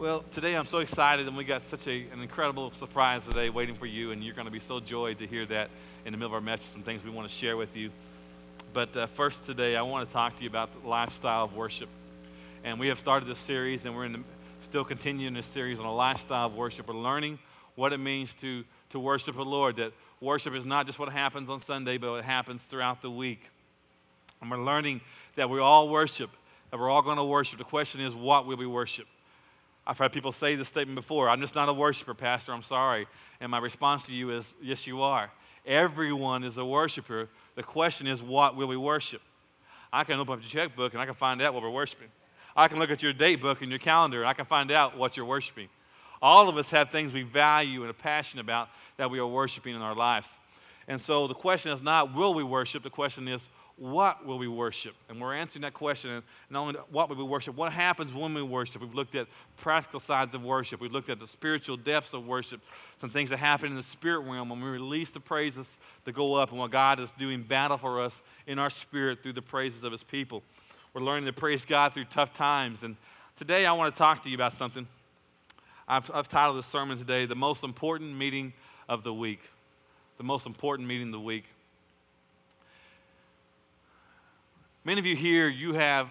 Well, today I'm so excited, and we got such an incredible surprise today waiting for you, and you're going to be so joyed to hear that in the middle of our message, some things we want to share with you. But first today, I want to talk to you about the lifestyle of worship. And we have started this series, and still continuing this series on a lifestyle of worship. We're learning what it means to worship the Lord, that worship is not just what happens on Sunday, but what happens throughout the week. And we're learning that we all worship, that we're all going to worship. The question is, what will we worship? I've heard people say this statement before: I'm just not a worshiper, Pastor, I'm sorry. And my response to you is, yes, you are. Everyone is a worshiper. The question is, what will we worship? I can open up your checkbook and I can find out what we're worshiping. I can look at your date book and your calendar and I can find out what you're worshiping. All of us have things we value and are passionate about that we are worshiping in our lives. And so the question is not, will we worship? The question is, what will we worship? And we're answering that question. And not only what will we worship, what happens when we worship? We've looked at practical sides of worship. We've looked at the spiritual depths of worship, some things that happen in the spirit realm when we release the praises to go up and what God is doing battle for us in our spirit through the praises of his people. We're learning to praise God through tough times. And today I want to talk to you about something. I've titled this sermon today, The Most Important Meeting of the Week. The most important meeting of the week. Many of you here, you have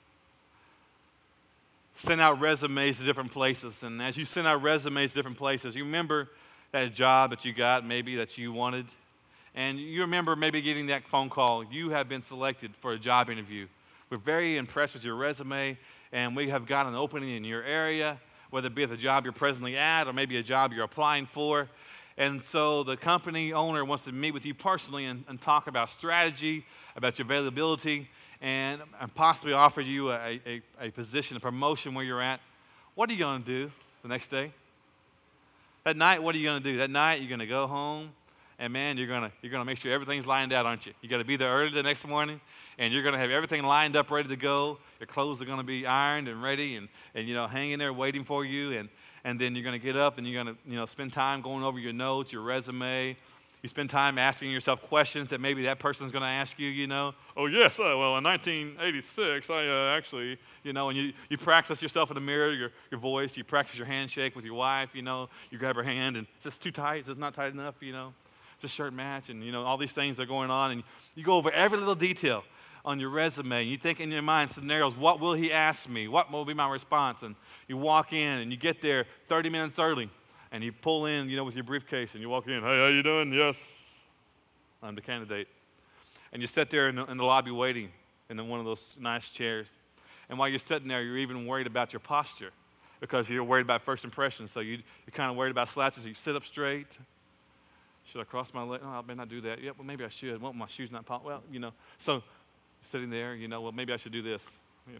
sent out resumes to different places. And as you send out resumes to different places, you remember that job that you got, maybe that you wanted. And you remember maybe getting that phone call. You have been selected for a job interview. We're very impressed with your resume, and we have got an opening in your area, whether it be at the job you're presently at or maybe a job you're applying for. And so the company owner wants to meet with you personally and talk about strategy, about your availability, and possibly offer you a position, a promotion where you're at. What are you going to do the next day? That night, what are you going to do? That night, you're going to go home, and man, you're going to make sure everything's lined out, aren't you? You got to be there early the next morning, and you're going to have everything lined up, ready to go. Your clothes are going to be ironed and ready, and hanging there waiting for you, and then you're going to get up and you're going to spend time going over your notes, your resume. You spend time asking yourself questions that maybe that person's going to ask you, Oh, yes, well, in 1986, I actually, and you practice yourself in the mirror, your voice. You practice your handshake with your wife, you grab her hand, and is this too tight? Is this not tight enough, Does this shirt match? And, all these things are going on, and you go over every little detail on your resume. You think in your mind scenarios, what will he ask me? What will be my response? And you walk in, and you get there 30 minutes early. And you pull in, with your briefcase, and you walk in. Hey, how you doing? Yes, I'm the candidate. And you sit there in the lobby waiting in one of those nice chairs. And while you're sitting there, you're even worried about your posture because you're worried about first impressions. So you're kind of worried about slouches. So you sit up straight. Should I cross my leg? Oh, I better not do that. Yeah, well, maybe I should. Well, my shoes not polished. Well, So sitting there, well, maybe I should do this.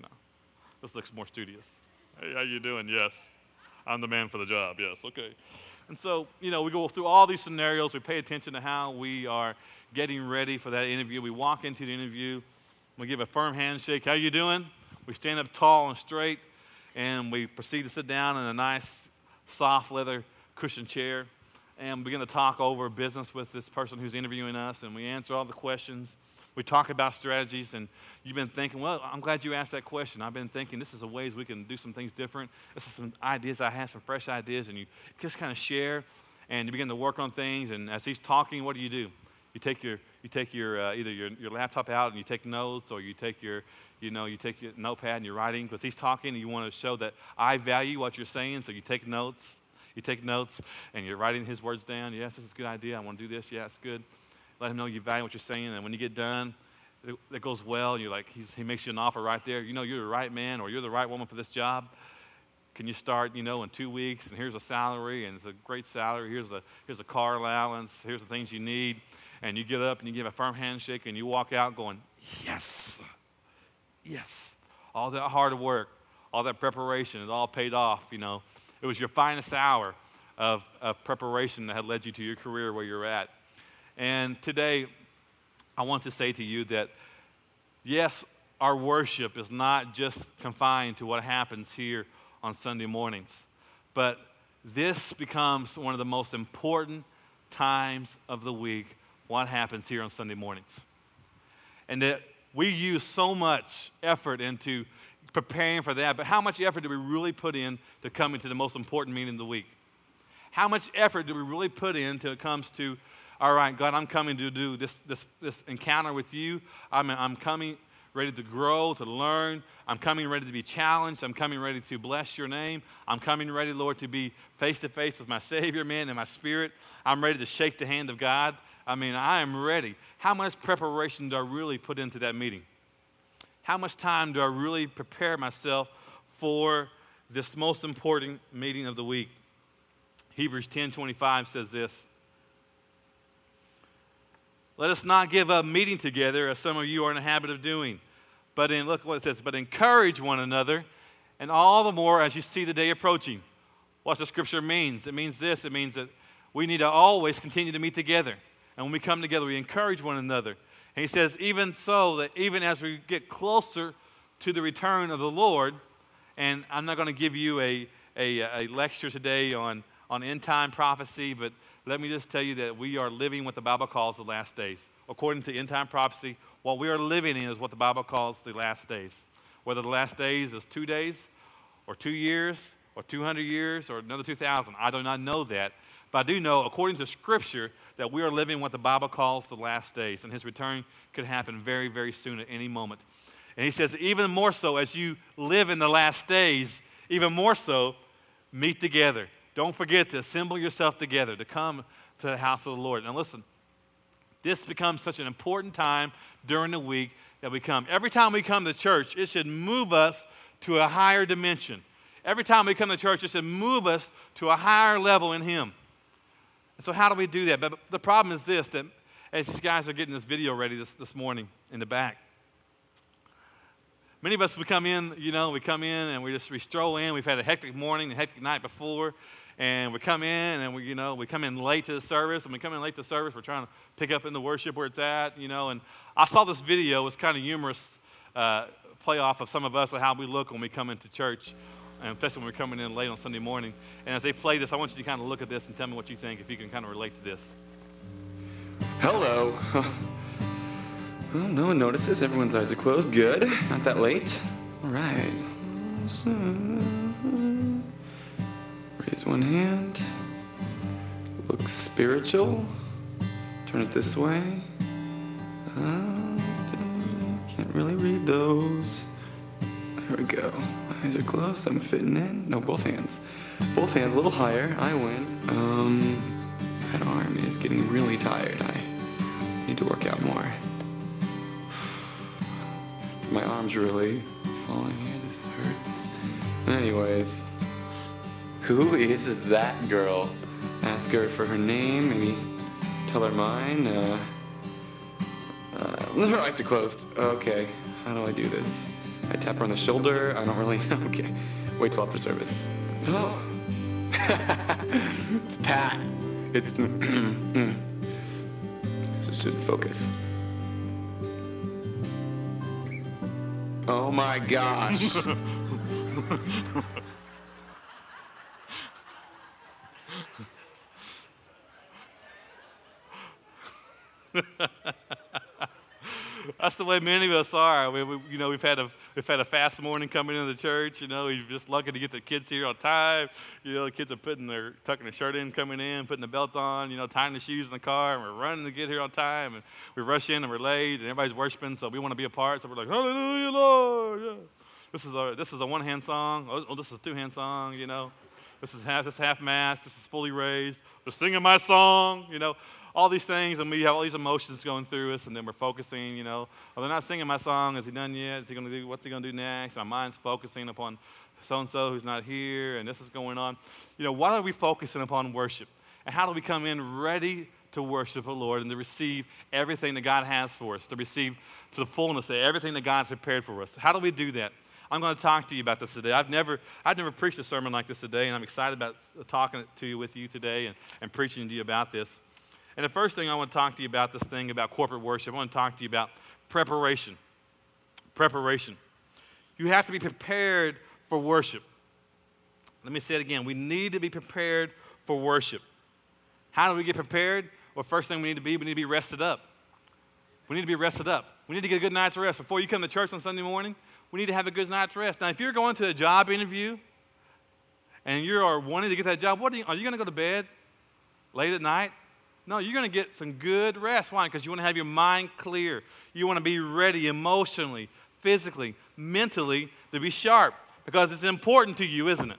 This looks more studious. Hey, how you doing? Yes. I'm the man for the job, yes, okay. And so, we go through all these scenarios. We pay attention to how we are getting ready for that interview. We walk into the interview. We give a firm handshake. How you doing? We stand up tall and straight, and we proceed to sit down in a nice, soft leather cushioned chair and begin to talk over business with this person who's interviewing us, and we answer all the questions. We talk about strategies, and you've been thinking, well, I'm glad you asked that question. I've been thinking this is a ways we can do some things different. This is some ideas I have, some fresh ideas, and you just kind of share, and you begin to work on things. And as he's talking, what do? You take your either your laptop out and you take notes, or you take your notepad and you're writing because he's talking, and you want to show that I value what you're saying, so you take notes. You take notes, and you're writing his words down. Yes, this is a good idea. I want to do this. Yeah, it's good. Let him know you value what you're saying, and when you get done, it goes well. You're like, he makes you an offer right there. You're the right man or you're the right woman for this job. Can you start, in 2 weeks? And here's a salary, and it's a great salary. Here's a car allowance. Here's the things you need. And you get up and you give a firm handshake, and you walk out going, yes, yes. All that hard work, all that preparation is all paid off. It was your finest hour of preparation that had led you to your career where you're at. And today, I want to say to you that, yes, our worship is not just confined to what happens here on Sunday mornings, but this becomes one of the most important times of the week, what happens here on Sunday mornings. And that we use so much effort into preparing for that, but how much effort do we really put in to coming to the most important meeting of the week? How much effort do we really put in till it comes to, all right, God, I'm coming to do this encounter with you. I'm coming ready to grow, to learn. I'm coming ready to be challenged. I'm coming ready to bless your name. I'm coming ready, Lord, to be face-to-face with my Savior, man, in my spirit. I'm ready to shake the hand of God. I am ready. How much preparation do I really put into that meeting? How much time do I really prepare myself for this most important meeting of the week? Hebrews 10:25 says this. Let us not give up meeting together, as some of you are in the habit of doing. Look what it says, but encourage one another, and all the more as you see the day approaching. What the scripture means? It means this. It means that we need to always continue to meet together. And when we come together, we encourage one another. And he says, even so, that even as we get closer to the return of the Lord, and I'm not going to give you a lecture today on end-time prophecy, but let me just tell you that we are living what the Bible calls the last days. According to end-time prophecy, what we are living in is what the Bible calls the last days. Whether the last days is 2 days, or 2 years, or 200 years, or another 2,000, I do not know that. But I do know, according to Scripture, that we are living what the Bible calls the last days, and his return could happen very, very soon at any moment. And he says, even more so, as you live in the last days, even more so, meet together. Don't forget to assemble yourself together, to come to the house of the Lord. Now listen, this becomes such an important time during the week that we come. Every time we come to church, it should move us to a higher dimension. Every time we come to church, it should move us to a higher level in him. And so how do we do that? But the problem is this, that as these guys are getting this video ready this morning in the back, many of us, we come in and we stroll in. We've had a hectic morning, a hectic night before, and we come in and we come in late to the service. And we come in late to the service, we're trying to pick up in the worship where it's at, And I saw this video. It was kind of humorous play off of some of us of how we look when we come into church, and especially when we're coming in late on Sunday morning. And as they play this, I want you to kind of look at this and tell me what you think, if you can kind of relate to this. Hello. Well, no one notices. Everyone's eyes are closed. Good. Not that late. All right. So, raise one hand. Look spiritual. Turn it this way. Can't really read those. There we go. My eyes are closed. I'm fitting in. No, both hands. Both hands a little higher. I win. That arm is getting really tired. I need to work out more. My arm's really falling here. This hurts. Anyways, who is that girl? Ask her for her name. Maybe tell her mine. Her eyes are closed. Okay, how do I do this? I tap her on the shoulder. I don't really know. Okay, wait till after service. Oh, it's Pat. It's this should focus. Oh my gosh. That's the way many of us are. We've had a fast morning coming into the church. You're just lucky to get the kids here on time. The kids are tucking their shirt in, coming in, putting the belt on. Tying the shoes in the car, and we're running to get here on time. And we rush in and we're late, and everybody's worshiping, so we want to be a part. So we're like, Hallelujah, Lord. Yeah. This is a one-hand song. Oh, this is a two-hand song. This is half mass. This is fully raised. We're singing my song. All these things, and we have all these emotions going through us, and then we're focusing, oh, they're not singing my song. Is he done yet? What's he going to do next? Our mind's focusing upon so-and-so who's not here, and this is going on. Why are we focusing upon worship? And how do we come in ready to worship the Lord and to receive everything that God has for us, to receive to the fullness of everything that God's prepared for us? How do we do that? I'm going to talk to you about this today. I've never preached a sermon like this today, and I'm excited about talking to you with you today and preaching to you about this. And the first thing I want to talk to you about, this thing about corporate worship, I want to talk to you about preparation. Preparation. You have to be prepared for worship. Let me say it again. We need to be prepared for worship. How do we get prepared? Well, first thing we need to be rested up. We need to be rested up. We need to get a good night's rest. Before you come to church on Sunday morning, we need to have a good night's rest. Now, if you're going to a job interview and you are wanting to get that job, are you going to go to bed late at night? No, you're going to get some good rest. Why? Because you want to have your mind clear. You want to be ready emotionally, physically, mentally to be sharp because it's important to you, isn't it?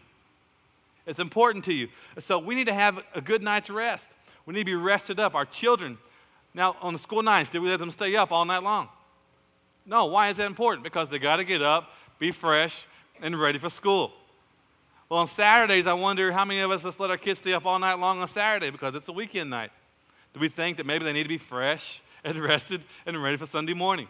It's important to you. So we need to have a good night's rest. We need to be rested up. Our children, now on the school nights, did we let them stay up all night long? No. Why is that important? Because they got to get up, be fresh, and ready for school. Well, on Saturdays, I wonder how many of us just let our kids stay up all night long on Saturday because it's a weekend night. Do we think that maybe they need to be fresh and rested and ready for Sunday morning?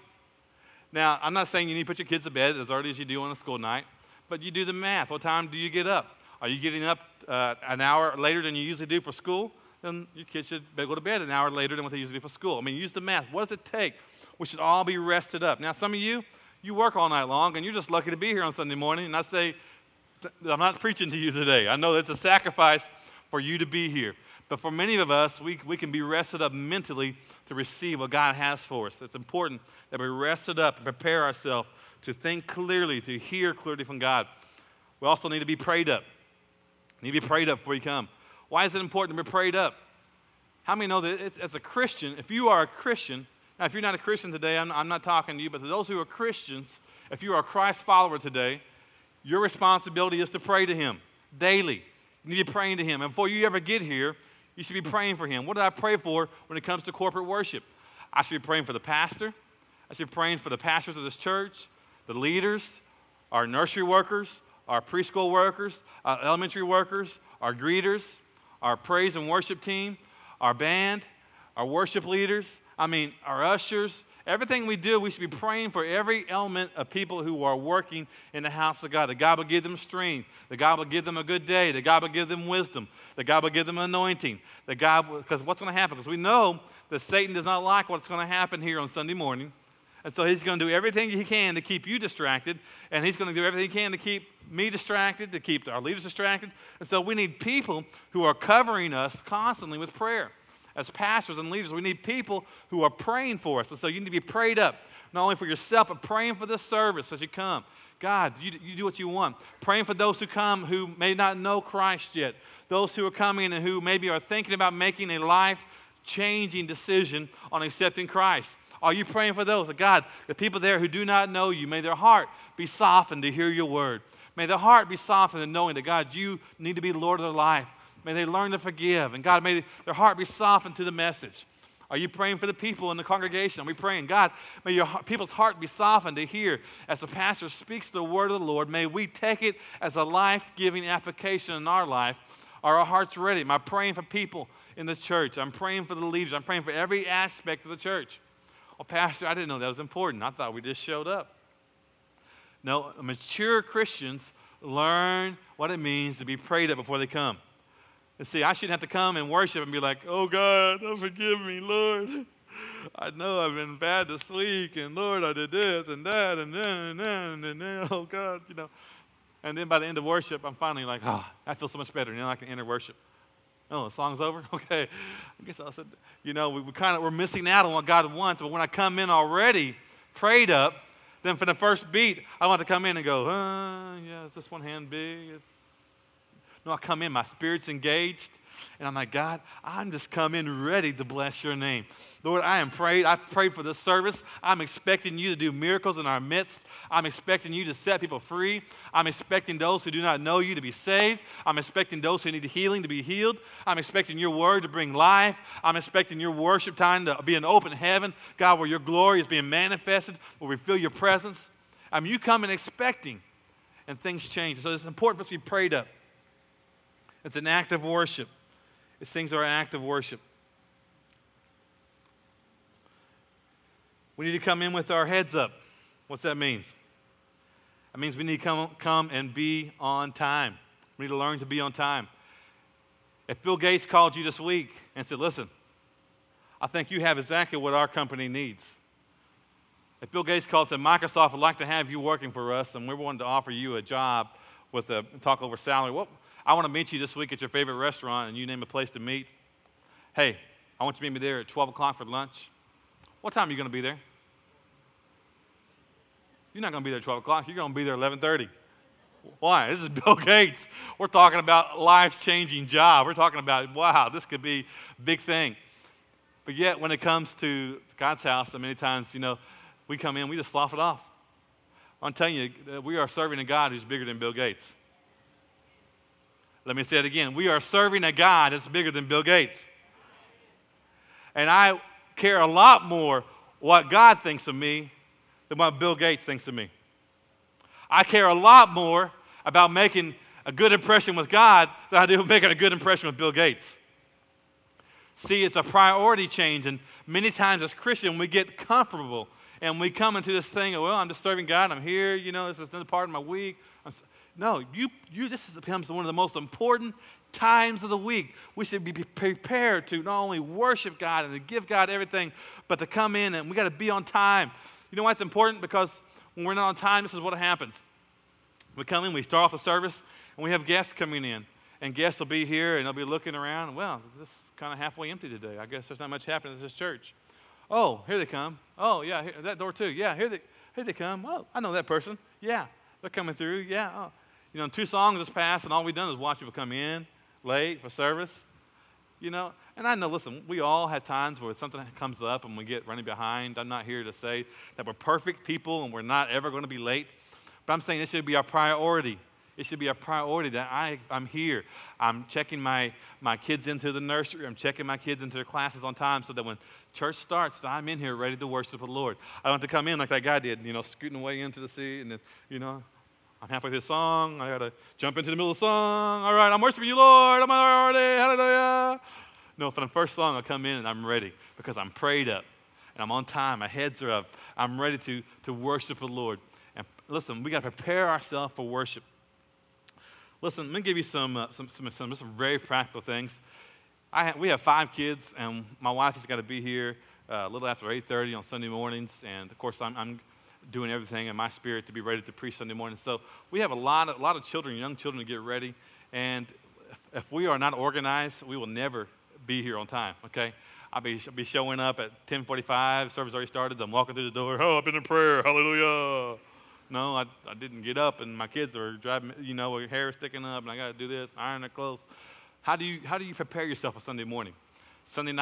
Now, I'm not saying you need to put your kids to bed as early as you do on a school night, but you do the math. What time do you get up? Are you getting up an hour later than you usually do for school? Then your kids should go to bed an hour later than what they usually do for school. I mean, use the math. What does it take? We should all be rested up. Now, some of you work all night long, and you're just lucky to be here on Sunday morning, and I say, I'm not preaching to you today. I know that's a sacrifice for you to be here. But for many of us, we can be rested up mentally to receive what God has for us. It's important that we rested up and prepare ourselves to think clearly, to hear clearly from God. We also need to be prayed up. You need to be prayed up before you come. Why is it important to be prayed up? How many know that as a Christian, if you are a Christian, now if you're not a Christian today, I'm not talking to you, but to those who are Christians, if you are a Christ follower today, your responsibility is to pray to him daily. You need to be praying to him. And before you ever get here, you should be praying for him. What do I pray for when it comes to corporate worship? I should be praying for the pastor. I should be praying for the pastors of this church, the leaders, our nursery workers, our preschool workers, our elementary workers, our greeters, our praise and worship team, our band, our worship leaders, our ushers. Everything we do, we should be praying for every element of people who are working in the house of God. That God will give them strength. That God will give them a good day. That God will give them wisdom. That God will give them anointing. Because what's going to happen? Because we know that Satan does not like what's going to happen here on Sunday morning. And so he's going to do everything he can to keep you distracted. And he's going to do everything he can to keep me distracted, to keep our leaders distracted. And so we need people who are covering us constantly with prayer. As pastors and leaders, we need people who are praying for us. And so you need to be prayed up, not only for yourself, but praying for this service as you come. God, you do what you want. Praying for those who come who may not know Christ yet. Those who are coming and who maybe are thinking about making a life-changing decision on accepting Christ. Are you praying for those? God, the people there who do not know you, may their heart be softened to hear your word. May their heart be softened in knowing that, God, you need to be Lord of their life. May they learn to forgive. And God, may their heart be softened to the message. Are you praying for the people in the congregation? Are we praying, God, may your people's heart be softened to hear as the pastor speaks the word of the Lord. May we take it as a life-giving application in our life. Are our hearts ready? Am I praying for people in the church? I'm praying for the leaders. I'm praying for every aspect of the church. Well, Pastor, I didn't know that was important. I thought we just showed up. No, mature Christians learn what it means to be prayed up before they come. And see, I shouldn't have to come and worship and be like, oh, God, forgive me, Lord. I know I've been bad this week, and Lord, I did this and that, and then, oh, God, And then by the end of worship, I'm finally like, oh, I feel so much better. Now I can enter worship. Oh, the song's over? Okay. I guess I said, we're missing out on what God wants. But when I come in already prayed up, then for the first beat, I want to come in and go, is this one hand big? No, I come in, my spirit's engaged, and I'm like, God, I'm just coming ready to bless your name. Lord, I've prayed for this service. I'm expecting you to do miracles in our midst. I'm expecting you to set people free. I'm expecting those who do not know you to be saved. I'm expecting those who need healing to be healed. I'm expecting your word to bring life. I'm expecting your worship time to be an open heaven, God, where your glory is being manifested, where we feel your presence. You come in expecting, and things change. So it's important for us to be prayed up. It's an act of worship. These things are an act of worship. We need to come in with our heads up. What's that mean? That means we need to come and be on time. We need to learn to be on time. If Bill Gates called you this week and said, listen, I think you have exactly what our company needs. If Bill Gates called and said, Microsoft would like to have you working for us, and we wanted to offer you a job with a talk over salary, I want to meet you this week at your favorite restaurant, and you name a place to meet. Hey, I want you to meet me there at 12 o'clock for lunch. What time are you going to be there? You're not going to be there at 12 o'clock. You're going to be there at 11:30. Why? This is Bill Gates. We're talking about life-changing job. We're talking about, wow, this could be a big thing. But yet, when it comes to God's house, many times, we come in, we just slough it off. I'm telling you, we are serving a God who's bigger than Bill Gates. Let me say it again. We are serving a God that's bigger than Bill Gates. And I care a lot more what God thinks of me than what Bill Gates thinks of me. I care a lot more about making a good impression with God than I do making a good impression with Bill Gates. See, it's a priority change, and many times as Christians, we get comfortable, and we come into this thing of, well, I'm just serving God, I'm here, this is another part of my week. This becomes one of the most important times of the week. We should be prepared to not only worship God and to give God everything, but to come in, and we got to be on time. You know why it's important? Because when we're not on time, this is what happens. We come in, we start off the service, and we have guests coming in. And guests will be here, and they'll be looking around. Well, this is kind of halfway empty today. I guess there's not much happening at this church. Oh, here they come. Oh, yeah, that door too. Yeah, here they come. Oh, I know that person. Yeah, they're coming through. Yeah. Oh. 2 songs has passed, and all we've done is watch people come in late for service. And I know, listen, we all have times where something comes up and we get running behind. I'm not here to say that we're perfect people and we're not ever going to be late. But I'm saying this should be our priority. It should be a priority that I'm here. I'm checking my kids into the nursery. I'm checking my kids into their classes on time so that when church starts, I'm in here ready to worship the Lord. I don't have to come in like that guy did, scooting away into the seat. And then, I'm halfway through the song. I got to jump into the middle of the song. All right, I'm worshiping you, Lord. I'm already. Hallelujah. No, for the first song, I come in and I'm ready because I'm prayed up and I'm on time. My heads are up. I'm ready to worship the Lord. And listen, we got to prepare ourselves for worship. Listen, let me give you some very practical things. We have 5 kids, and my wife has got to be here a little after 8:30 on Sunday mornings, and of course I'm doing everything in my spirit to be ready to preach Sunday morning. So we have a lot of children, young children, to get ready, and if we are not organized, we will never be here on time. Okay, I'll be showing up at 10:45. Service already started. I'm walking through the door. Oh, I've been in prayer. Hallelujah. No, I didn't get up, and my kids are driving, with hair is sticking up, and I got to do this, iron their clothes. How do you prepare yourself for Sunday morning? Saturday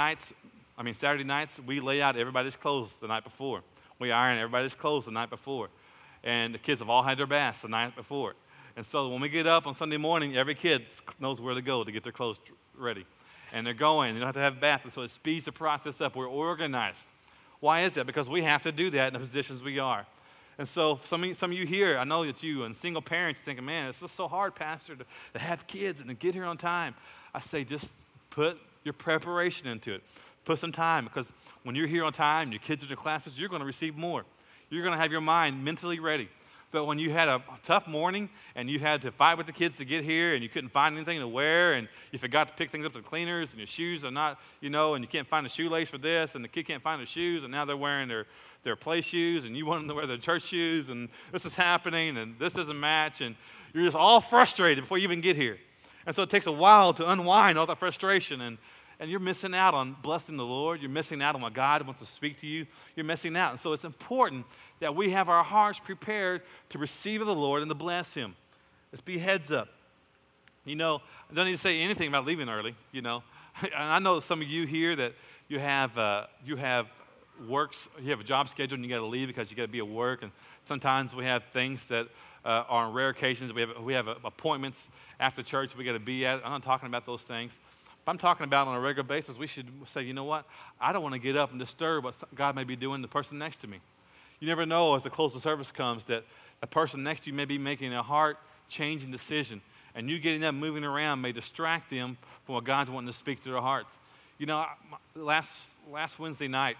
nights, we lay out everybody's clothes the night before. We iron everybody's clothes the night before. And the kids have all had their baths the night before. And so when we get up on Sunday morning, every kid knows where to go to get their clothes ready. And they're going. They don't have to have a bath, and so it speeds the process up. We're organized. Why is that? Because we have to do that in the positions we are. And so some of you here, I know that you and single parents thinking, man, it's just so hard, Pastor, to have kids and to get here on time. I say just put your preparation into it. Put some time, because when you're here on time, your kids are in classes, you're going to receive more. You're going to have your mind mentally ready. But when you had a tough morning and you had to fight with the kids to get here and you couldn't find anything to wear and you forgot to pick things up to the cleaners and your shoes are not, and you can't find a shoelace for this and the kid can't find their shoes and now they're wearing their play shoes and you want them to wear their church shoes and this is happening and this doesn't match and you're just all frustrated before you even get here. And so it takes a while to unwind all that frustration and you're missing out on blessing the Lord. You're missing out on what God wants to speak to you. You're missing out. And so it's important that we have our hearts prepared to receive of the Lord and to bless Him. Let's be heads up. I don't need to say anything about leaving early, And I know some of you here that you have works, you have a job schedule and you got to leave because you got to be at work. And sometimes we have things that are on rare occasions. We have appointments after church we got to be at. I'm not talking about those things. But I'm talking about on a regular basis, we should say, you know what? I don't want to get up and disturb what God may be doing to the person next to me. You never know as the close of service comes that the person next to you may be making a heart-changing decision. And you getting up, moving around may distract them from what God's wanting to speak to their hearts. Last Wednesday night,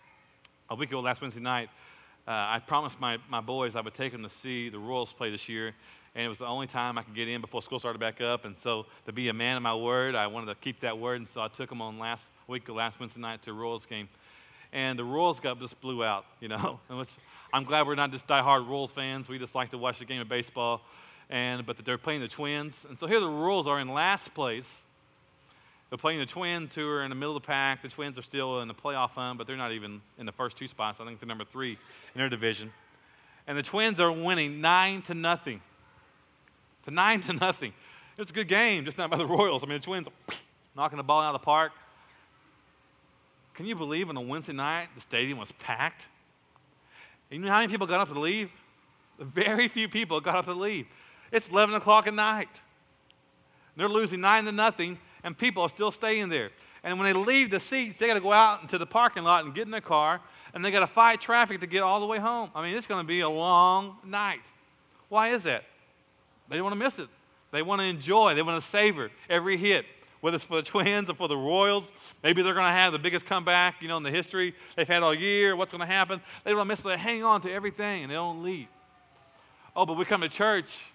I promised my boys I would take them to see the Royals play this year. And it was the only time I could get in before school started back up. And so to be a man of my word, I wanted to keep that word. And so I took them on last Wednesday night to a Royals game. And the Royals just blew out, Which I'm glad we're not just diehard Royals fans. We just like to watch the game of baseball. But they're playing the Twins. And so here the Royals are in last place. They're playing the Twins, who are in the middle of the pack. The Twins are still in the playoff hunt, but they're not even in the first 2 spots. I think they're number 3 in their division. And the Twins are winning 9-0. To 9-0. It was a good game, just not by the Royals. I mean, the Twins knocking the ball out of the park. Can you believe on a Wednesday night the stadium was packed? And you know how many people got up to leave? Very few people got up to leave. It's 11 o'clock at night. They're losing 9-0, and people are still staying there. And when they leave the seats, they got to go out into the parking lot and get in their car, and they got to fight traffic to get all the way home. I mean, it's going to be a long night. Why is that? They don't want to miss it. They want to enjoy. They want to savor every hit, whether it's for the Twins or for the Royals. Maybe they're going to have the biggest comeback, in the history they've had all year. What's going to happen? They don't want to miss it. They hang on to everything, and they don't leave. Oh, but we come to church.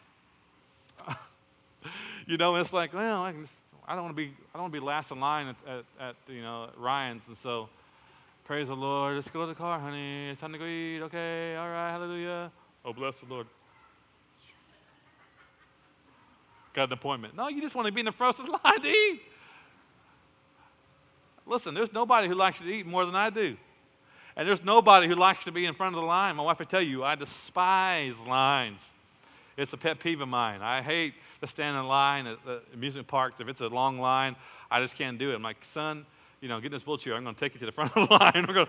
It's like, well, I don't want to be last in line at Ryan's, and so praise the Lord. Let's go to the car, honey. It's time to go eat. Okay, all right, hallelujah. Oh, bless the Lord. Got an appointment. No, you just want to be in the first of the line to eat. Listen, there's nobody who likes to eat more than I do. And there's nobody who likes to be in front of the line. My wife would tell you, I despise lines. It's a pet peeve of mine. I hate to stand in line at the amusement parks. If it's a long line, I just can't do it. I'm like, son, get in this wheelchair. I'm going to take you to the front of the line.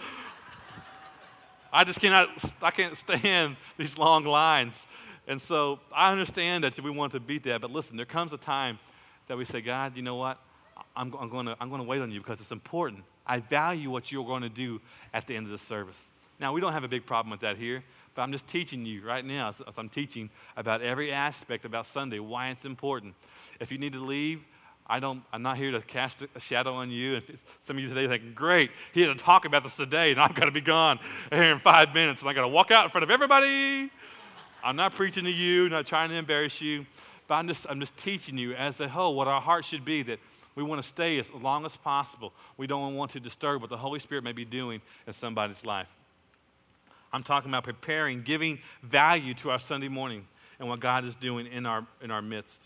I can't stand these long lines. And so I understand that we want to beat that. But listen, there comes a time that we say, God, you know what? I'm going to wait on you because it's important. I value what you're going to do at the end of the service. Now, we don't have a big problem with that here, but I'm just teaching you right now, as I'm teaching about every aspect about Sunday, why it's important. If you need to leave, I'm not here to cast a shadow on you. And some of you today think, great, he had to talk about this today, and I've got to be gone here in 5 minutes, and I got to walk out in front of everybody. I'm not preaching to you, not trying to embarrass you, but I'm just teaching you as a whole what our heart should be, that we want to stay as long as possible. We don't want to disturb what the Holy Spirit may be doing in somebody's life. I'm talking about preparing, giving value to our Sunday morning and what God is doing in our midst.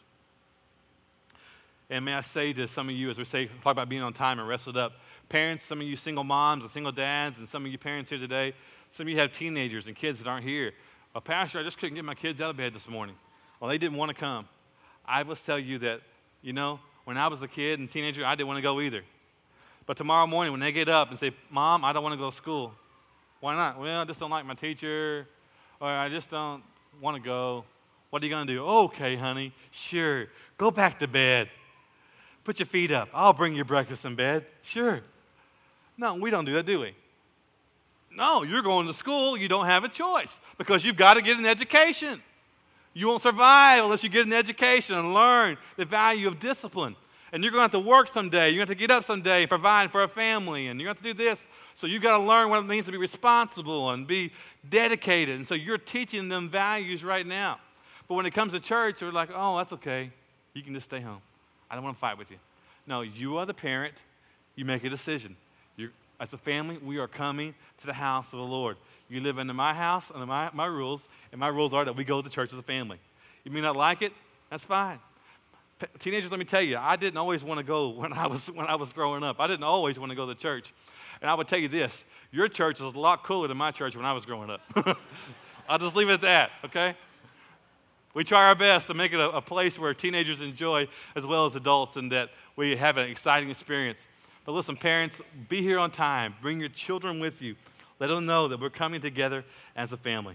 And may I say to some of you, as we talk about being on time and rested up, parents, some of you single moms and single dads, and some of you parents here today, some of you have teenagers and kids that aren't here. Well, Pastor, I just couldn't get my kids out of bed this morning. Well, they didn't want to come. I will tell you that, when I was a kid and teenager, I didn't want to go either. But tomorrow morning, when they get up and say, Mom, I don't want to go to school. Why not? Well, I just don't like my teacher, or I just don't want to go. What are you going to do? Okay, honey, sure. Go back to bed. Put your feet up. I'll bring you breakfast in bed. Sure. No, we don't do that, do we? No, you're going to school. You don't have a choice because you've got to get an education. You won't survive unless you get an education and learn the value of discipline. And you're going to have to work someday. You're going to have to get up someday and provide for a family. And you're going to have to do this. So you've got to learn what it means to be responsible and be dedicated. And so you're teaching them values right now. But when it comes to church, we're like, oh, that's okay. You can just stay home. I don't want to fight with you. No, you are the parent. You make a decision. As a family, we are coming to the house of the Lord. You live under my house, under my rules, and my rules are that we go to church as a family. You may not like it. That's fine. Teenagers, let me tell you, I didn't always want to go when I was growing up. I didn't always want to go to church. And I would tell you this, your church was a lot cooler than my church when I was growing up. I'll just leave it at that, okay? We try our best to make it a place where teenagers enjoy as well as adults and that we have an exciting experience. But listen, parents, be here on time. Bring your children with you. Let them know that we're coming together as a family.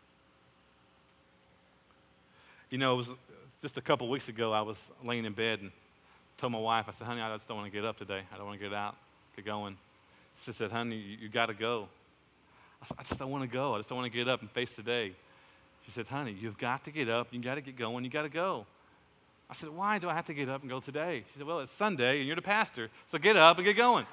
It was just a couple weeks ago, I was laying in bed and told my wife, I said, honey, I just don't want to get up today. I don't want to get out, get going. She said, honey, you got to go. I said, I just don't want to go. I just don't want to get up and face the day. She said, honey, you've got to get up. You got to get going. You got to go. I said, why do I have to get up and go today? She said, well, it's Sunday and you're the pastor, so get up and get going.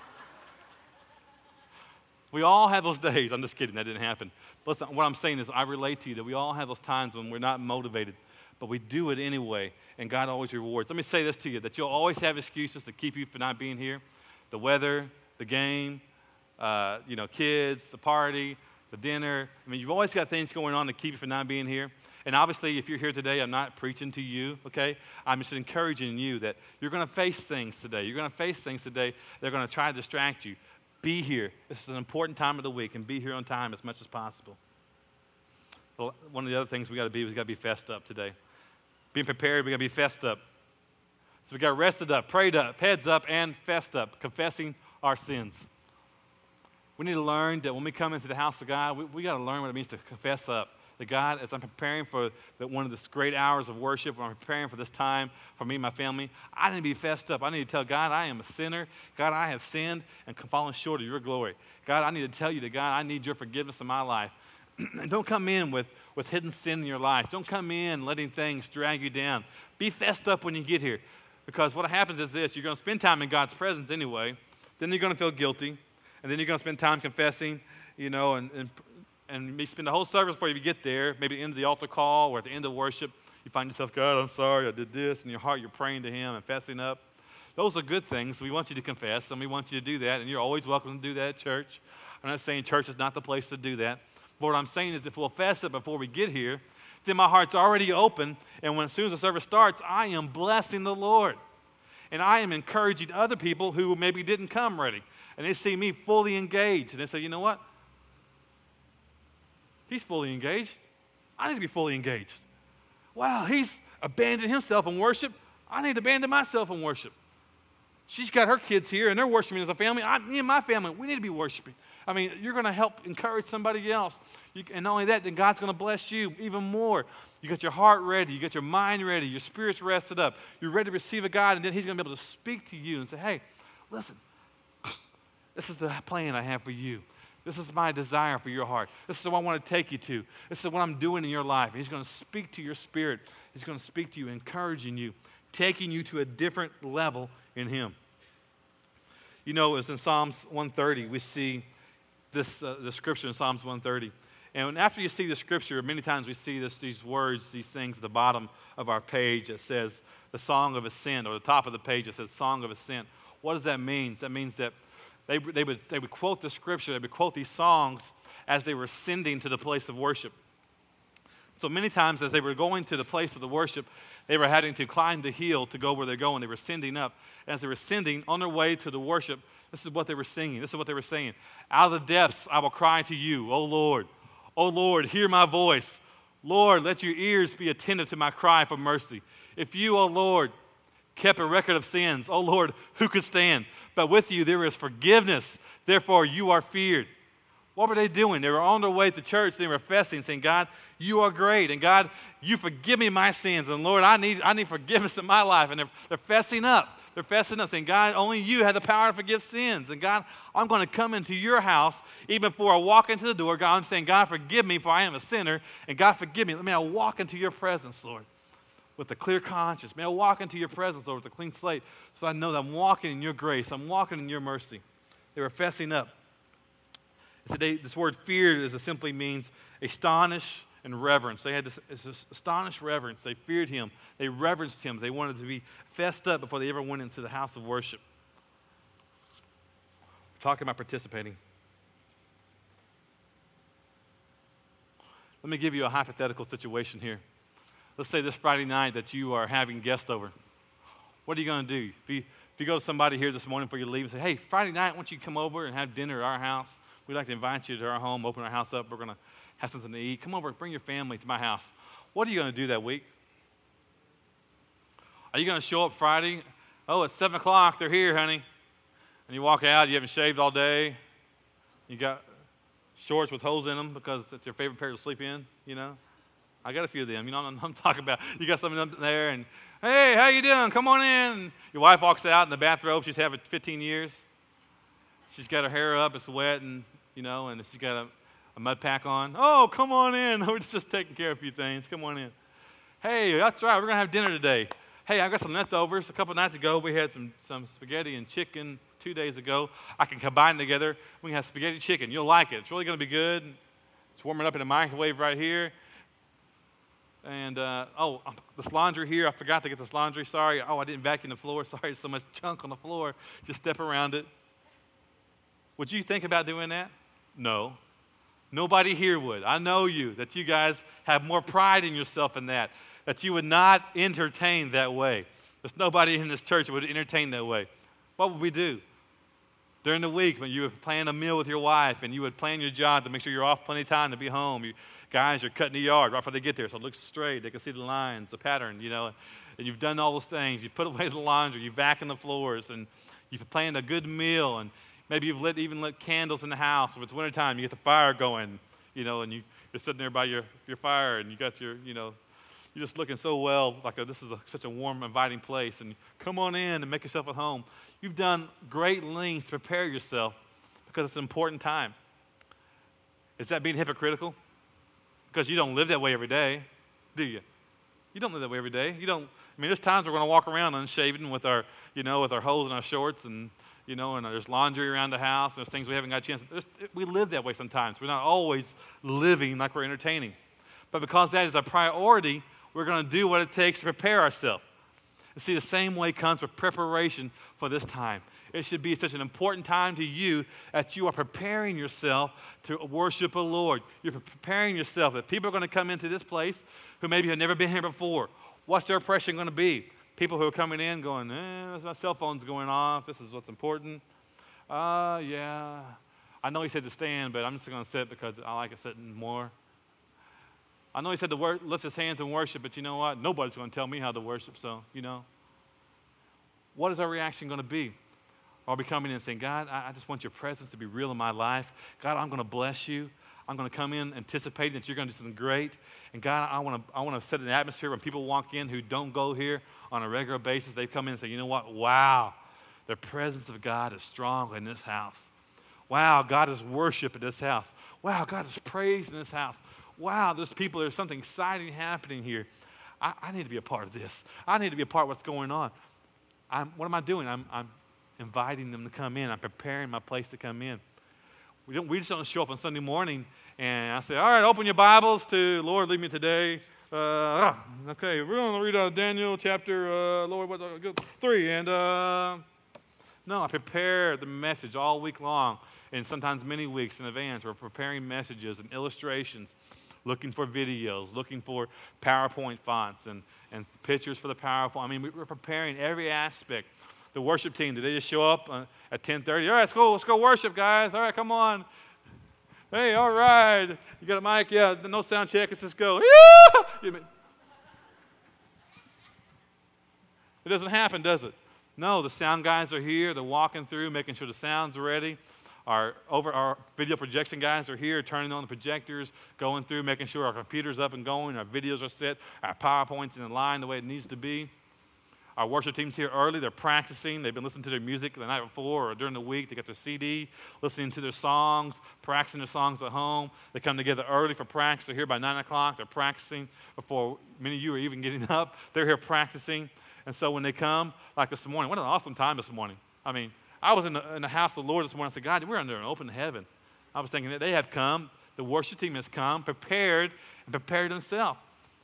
We all have those days. I'm just kidding. That didn't happen. But listen, what I'm saying is I relate to you that we all have those times when we're not motivated, but we do it anyway, and God always rewards. Let me say this to you, that you'll always have excuses to keep you from not being here. The weather, the game, kids, the party, the dinner. I mean, you've always got things going on to keep you from not being here. And obviously, if you're here today, I'm not preaching to you, okay? I'm just encouraging you that you're going to face things today. You're going to face things today that are going to try to distract you. Be here. This is an important time of the week, and be here on time as much as possible. One of the other things we got to be fessed up today. Being prepared, we got to be fessed up. So we got rested up, prayed up, heads up, and fessed up, confessing our sins. We need to learn that when we come into the house of God, we got to learn what it means to confess up. That God, as I'm preparing for one of these great hours of worship, when I'm preparing for this time for me and my family, I need to be fessed up. I need to tell God I am a sinner. God, I have sinned and fallen short of your glory. God, I need to tell you that, God, I need your forgiveness in my life. And don't come in with hidden sin in your life. Don't come in letting things drag you down. Be fessed up when you get here. Because what happens is this: you're going to spend time in God's presence anyway. Then you're going to feel guilty. And then you're going to spend time confessing, and you spend the whole service before you get there, maybe at the end of the altar call or at the end of worship. You find yourself, God, I'm sorry, I did this. In your heart, you're praying to him and fessing up. Those are good things. We want you to confess, and we want you to do that, and you're always welcome to do that at church. I'm not saying church is not the place to do that. But what I'm saying is if we'll fess it before we get here, then my heart's already open, and as soon as the service starts, I am blessing the Lord. And I am encouraging other people who maybe didn't come ready. And they see me fully engaged. And they say, you know what? He's fully engaged. I need to be fully engaged. Wow, he's abandoned himself in worship. I need to abandon myself in worship. She's got her kids here, and they're worshiping as a family. Me and my family, we need to be worshiping. I mean, you're going to help encourage somebody else. And not only that, then God's going to bless you even more. You got your heart ready. You got your mind ready. Your spirit's rested up. You're ready to receive a God, and then he's going to be able to speak to you and say, hey, listen, this is the plan I have for you. This is my desire for your heart. This is what I want to take you to. This is what I'm doing in your life. And he's going to speak to your spirit. He's going to speak to you, encouraging you, taking you to a different level in him. It's in Psalms 130, we see the scripture in Psalms 130. And after you see the scripture, many times we see these words, these things at the bottom of our page that says the Song of Ascent, or the top of the page it says Song of Ascent. What does that mean? That means that they would quote the scripture, they would quote these songs as they were ascending to the place of worship. So many times as they were going to the place of the worship, they were having to climb the hill to go where they're going. They were ascending up. As they were ascending on their way to the worship, this is what they were singing. This is what they were saying. Out of the depths I will cry to you, O Lord. O Lord, hear my voice. Lord, let your ears be attentive to my cry for mercy. If you, O Lord, kept a record of sins, O Lord, who could stand? But with you there is forgiveness. Therefore you are feared. What were they doing? They were on their way to church. They were fasting, saying, God, you are great. And God, you forgive me my sins. And Lord, I need forgiveness in my life. And they're fasting up. They're fasting up, saying, God, only you have the power to forgive sins. And God, I'm going to come into your house even before I walk into the door. God, I'm saying, God, forgive me, for I am a sinner. And God, forgive me. May I walk into your presence, Lord, with a clear conscience. May I walk into your presence, Lord, with a clean slate, so I know that I'm walking in your grace. I'm walking in your mercy. They were fessing up. So this word feared simply means astonish and reverence. They had this astonished reverence. They feared him. They reverenced him. They wanted to be fessed up before they ever went into the house of worship. We're talking about participating. Let me give you a hypothetical situation here. Let's say this Friday night that you are having guests over. What are you going to do? If you go to somebody here this morning before you leave and say, hey, Friday night, I want you to come over and have dinner at our house. We'd like to invite you to our home, open our house up. We're going to have something to eat. Come over, bring your family to my house. What are you going to do that week? Are you going to show up Friday? Oh, it's 7 o'clock. They're here, honey. And you walk out. You haven't shaved all day. You got shorts with holes in them because it's your favorite pair to sleep in, I got a few of them. I'm talking about. You got some of them there, and, hey, how you doing? Come on in. And your wife walks out in the bathrobe. She's had it 15 years. She's got her hair up. It's wet, and she's got a mud pack on. Oh, come on in. We're just taking care of a few things. Come on in. Hey, that's right. We're going to have dinner today. Hey, I got some leftovers. A couple nights ago, we had some spaghetti and chicken 2 days ago. I can combine them together. We can have spaghetti chicken. You'll like it. It's really going to be good. It's warming up in the microwave right here. And, this laundry here, I forgot to get this laundry. Sorry. Oh, I didn't vacuum the floor. Sorry, there's so much junk on the floor. Just step around it. Would you think about doing that? No. Nobody here would. I know you, that you guys have more pride in yourself in that you would not entertain that way. There's nobody in this church that would entertain that way. What would we do? During the week, when you would plan a meal with your wife and you would plan your job to make sure you're off plenty of time to be home, you guys are cutting the yard right before they get there, so it looks straight. They can see the lines, the pattern, and you've done all those things. You've put away the laundry, you've vacuumed the floors, and you've planned a good meal, and maybe you've even lit candles in the house. If it's wintertime, you get the fire going, and you're sitting there by your fire, and you got your, you're just looking so well, like this is such a warm, inviting place, and come on in and make yourself at home. You've done great lengths to prepare yourself because it's an important time. Is that being hypocritical? Because you don't live that way every day, do you? You don't live that way every day. There's times we're going to walk around unshaven with our holes in our shorts, and there's laundry around the house, and there's things we haven't got a chance to. We live that way sometimes. We're not always living like we're entertaining. But because that is a priority, we're going to do what it takes to prepare ourselves. And see, the same way comes with preparation for this time. It should be such an important time to you that you are preparing yourself to worship the Lord. You're preparing yourself that people are going to come into this place who maybe have never been here before. What's their impression going to be? People who are coming in going, my cell phone's going off. This is what's important. Yeah. I know he said to stand, but I'm just going to sit because I like it sitting more. I know he said to lift his hands and worship, but you know what? Nobody's going to tell me how to worship, so, What is our reaction going to be? Are we coming in and saying, God, I just want your presence to be real in my life. God, I'm going to bless you. I'm going to come in anticipating that you're going to do something great. And God, I want to set an atmosphere when people walk in who don't go here on a regular basis. They come in and say, you know what? Wow, the presence of God is strong in this house. Wow, God is worship in this house. Wow, God is praise in this house. Wow, there's something exciting happening here. I need to be a part of this. I need to be a part of what's going on. What am I doing? I'm inviting them to come in. I'm preparing my place to come in. We just don't show up on Sunday morning and I say, all right, open your Bibles to Lord, lead me today. Okay, we're going to read out of Daniel chapter, 3. And no, I prepare the message all week long and sometimes many weeks in advance. We're preparing messages and illustrations, looking for videos, looking for PowerPoint fonts and pictures for the PowerPoint. We're preparing every aspect. The worship team, did they just show up at 10:30? All right, let's go worship, guys. All right, come on. Hey, all right. You got a mic? Yeah, no sound check. Let's just go. It doesn't happen, does it? No, the sound guys are here. They're walking through, making sure the sound's ready. Our video projection guys are here, turning on the projectors, going through, making sure our computer's up and going, our videos are set, our PowerPoint's in line the way it needs to be. Our worship team's here early. They're practicing. They've been listening to their music the night before or during the week. They got their CD, listening to their songs, practicing their songs at home. They come together early for practice. They're here by 9 o'clock. They're practicing before many of you are even getting up. They're here practicing. And so when they come, like this morning, what an awesome time this morning. I was in the house of the Lord this morning. I said, God, we're under an open heaven. I was thinking that they have come. The worship team has come, prepared themselves.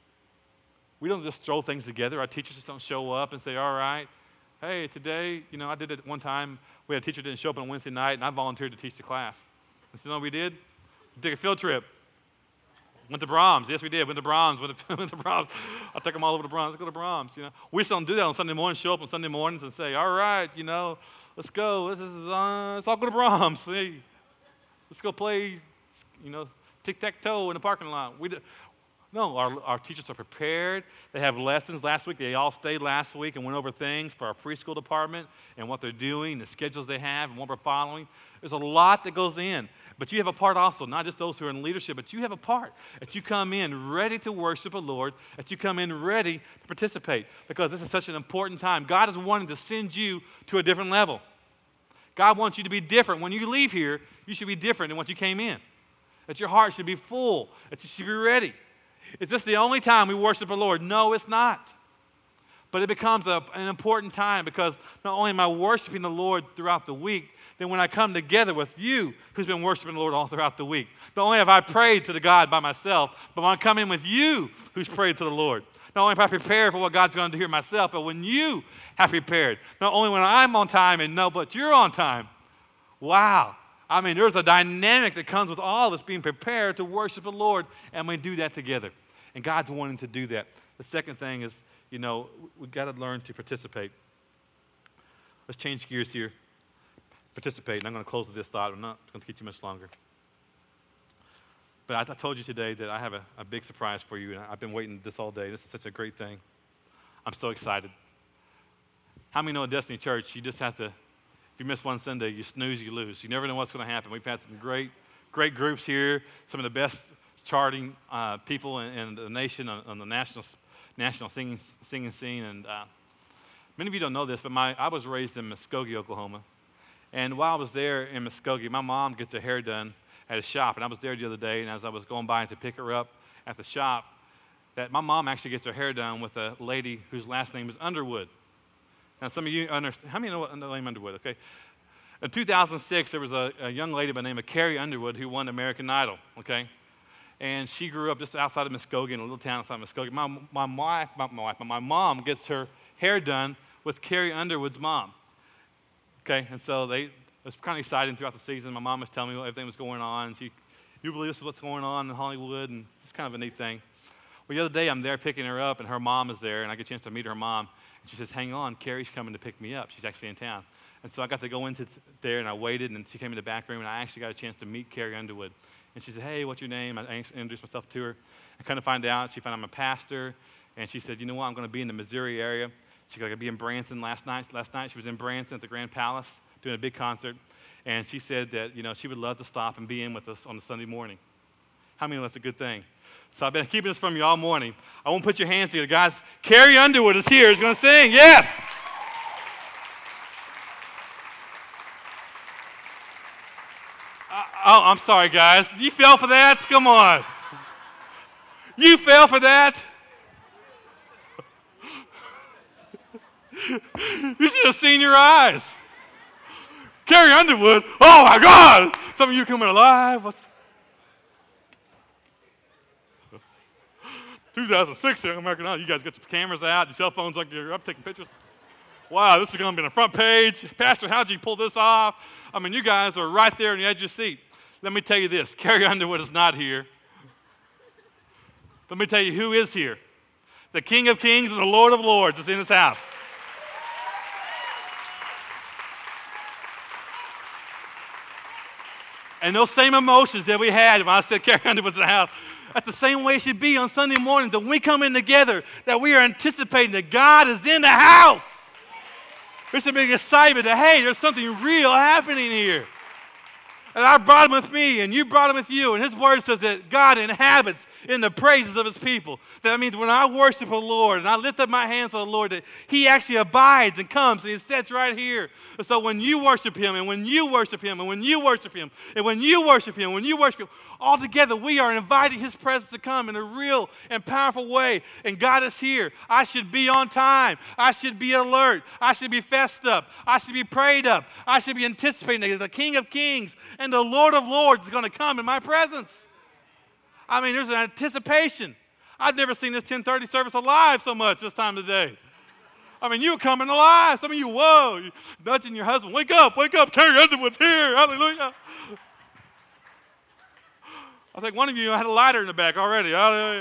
We don't just throw things together. Our teachers just don't show up and say, all right, hey, today, I did it one time. We had a teacher that didn't show up on Wednesday night, and I volunteered to teach the class. And so, we did? We took a field trip. Went to Brahms. Yes, we did. Went to Brahms. Went to Brahms. I'll take them all over to Brahms. Let's go to Brahms, We just don't do that on Sunday mornings, show up on Sunday mornings and say, all right, let's go. Let's all go to Brahms. Hey, let's go play, tic-tac-toe in the parking lot. No, our teachers are prepared. They have lessons. Last week, they all stayed last week and went over things for our preschool department and what they're doing, the schedules they have, and what we're following. There's a lot that goes in. But you have a part also, not just those who are in leadership, but you have a part that you come in ready to worship the Lord, that you come in ready to participate because this is such an important time. God is wanting to send you to a different level. God wants you to be different. When you leave here, you should be different than what you came in, that your heart should be full, that you should be ready. Is this the only time we worship the Lord? No, it's not. But it becomes an important time because not only am I worshiping the Lord throughout the week, then when I come together with you who's been worshiping the Lord all throughout the week, not only have I prayed to the God by myself, but when I come in with you who's prayed to the Lord, not only have I prepared for what God's going to do here myself, but when you have prepared, not only when I'm on time and no, but you're on time. Wow. There's a dynamic that comes with all of us being prepared to worship the Lord, and we do that together. And God's wanting to do that. The second thing is, we've got to learn to participate. Let's change gears here. Participate. And I'm going to close with this thought. I'm not going to keep you much longer. But I told you today that I have a big surprise for you, and I've been waiting this all day. This is such a great thing. I'm so excited. How many know at Destiny Church, you just have to, if you miss one Sunday, you snooze, you lose. You never know what's going to happen. We've had some great groups here, some of the best charting people in the nation on the national singing scene. And many of you don't know this, but I was raised in Muskogee, Oklahoma. And while I was there in Muskogee, my mom gets her hair done at a shop. And I was there the other day, and as I was going by to pick her up at the shop, that my mom actually gets her hair done with a lady whose last name is Underwood. Now, some of you understand. How many know what the name Underwood? Okay. In 2006, there was a young lady by the name of Carrie Underwood who won American Idol. Okay. And she grew up just outside of Muskogee, in a little town outside of Muskogee. My mom gets her hair done with Carrie Underwood's mom. Okay, and so it was kind of exciting throughout the season. My mom was telling me what everything was going on. You believe this is what's going on in Hollywood, and it's kind of a neat thing. Well, the other day I'm there picking her up, and her mom is there, and I get a chance to meet her mom. And she says, "Hang on, Carrie's coming to pick me up. She's actually in town." And so I got to go into there, and I waited, and she came in the back room, and I actually got a chance to meet Carrie Underwood. And she said, "Hey, what's your name?" I introduced myself to her. I kind of find out, she found I'm a pastor, and she said, "You know what, I'm going to be in the Missouri area." She got to be in Branson last night. Last night she was in Branson at the Grand Palace doing a big concert, and she said that, she would love to stop and be in with us on a Sunday morning. How many know that's a good thing? So I've been keeping this from you all morning. I won't put your hands together. Guys, Carrie Underwood is here. She's going to sing. Yes! Oh, I'm sorry, guys. You fell for that? Come on. You fell for that? You should have seen your eyes. Carrie Underwood, oh my God! Some of you coming alive. 2006 American Idol. You guys get your cameras out, your cell phones like you're up taking pictures. Wow, this is going to be on the front page. Pastor, how'd you pull this off? I mean, you guys are right there on the edge of your seat. Let me tell you this, Carrie Underwood is not here. Let me tell you who is here. The King of Kings and the Lord of Lords is in his house. And those same emotions that we had when I said Carrie Underwood's in the house, that's the same way it should be on Sunday mornings when we come in together, that we are anticipating that God is in the house. There's a big excitement that, hey, there's something real happening here. And I brought him with me, and you brought him with you. And his word says that God inhabits in the praises of his people. That means when I worship the Lord and I lift up my hands to the Lord, that he actually abides and comes and he sits right here. And so when you worship him, and when you worship him, and when you worship him, and when you worship him, when you worship him, all together we are inviting his presence to come in a real and powerful way. And God is here. I should be on time. I should be alert. I should be fessed up. I should be prayed up. I should be anticipating that the King of Kings and the Lord of Lords is going to come in my presence. I mean, there's an anticipation. I've never seen this 10:30 service alive so much this time of the day. I mean, you were coming alive. Some of you, whoa, you're nudging your husband. Wake up, Carrie Underwood's here. Hallelujah. I think one of you had a lighter in the back already. Hallelujah.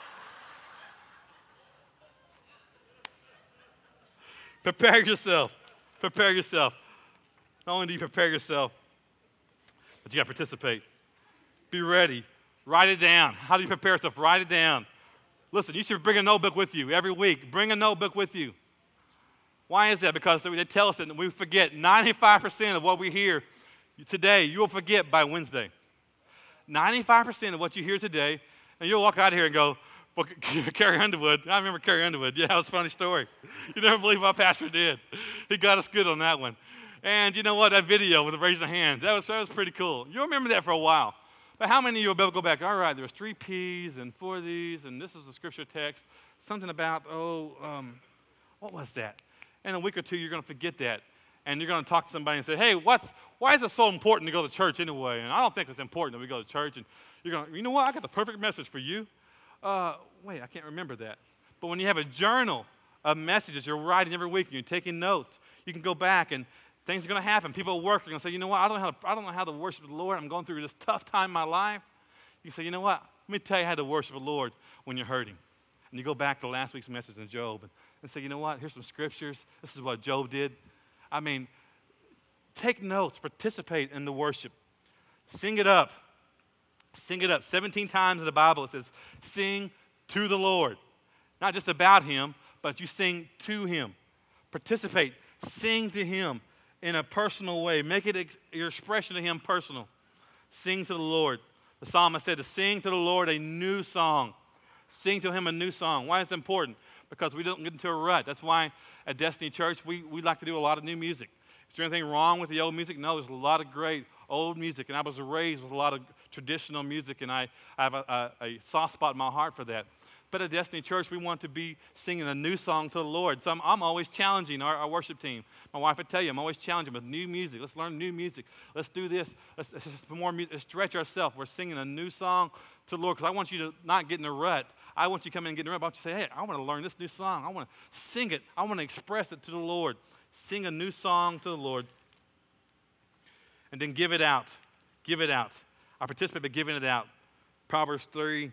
Prepare yourself. Prepare yourself. Not only do you prepare yourself, but you got to participate. Be ready. Write it down. How do you prepare yourself? Write it down. Listen, you should bring a notebook with you every week. Bring a notebook with you. Why is that? Because they tell us that we forget 95% of what we hear today, you will forget by Wednesday. 95% of what you hear today, and you'll walk out of here and go, well, Carrie Underwood, I remember Carrie Underwood. Yeah, that was a funny story. You never believe what Pastor did. He got us good on that one. And you know what? That video with the raising hands, that was pretty cool. You'll remember that for a while. But how many of you will be able to go back, all right, there was 3 P's and 4 of these, and this is the scripture text, something about, what was that? In a week or two, you're going to forget that. And you're going to talk to somebody and say, hey, why is it so important to go to church anyway? And I don't think it's important that we go to church. And you're going, you know what? I got the perfect message for you. Wait, I can't remember that. But when you have a journal of messages you're writing every week and you're taking notes, you can go back and things are going to happen. People at work are going to say, you know what? I don't know how to worship the Lord. I'm going through this tough time in my life. You say, you know what? Let me tell you how to worship the Lord when you're hurting. And you go back to last week's message in Job and say, you know what? Here's some scriptures. This is what Job did. I mean, take notes. Participate in the worship. Sing it up. Sing it up. 17 times in the Bible it says, sing to the Lord. Not just about him, but you sing to him. Participate. Sing to him in a personal way. Make it your expression to him personal. Sing to the Lord. The psalmist said to sing to the Lord a new song. Sing to him a new song. Why is it important? Because we don't get into a rut. That's why at Destiny Church we like to do a lot of new music. Is there anything wrong with the old music? No, there's a lot of great old music. And I was raised with a lot of traditional music, and I have a soft spot in my heart for that. But at Destiny Church, we want to be singing a new song to the Lord. So I'm always challenging our worship team. My wife would tell you, I'm always challenging with new music. Let's learn new music. Let's do this. Let's more music. Let's stretch ourselves. We're singing a new song to the Lord because I want you to not get in a rut. I want you to come in and get in a rut. I want you to say, hey, I want to learn this new song. I want to sing it. I want to express it to the Lord. Sing a new song to the Lord. And then give it out. Give it out. I participate by giving it out. Proverbs 3,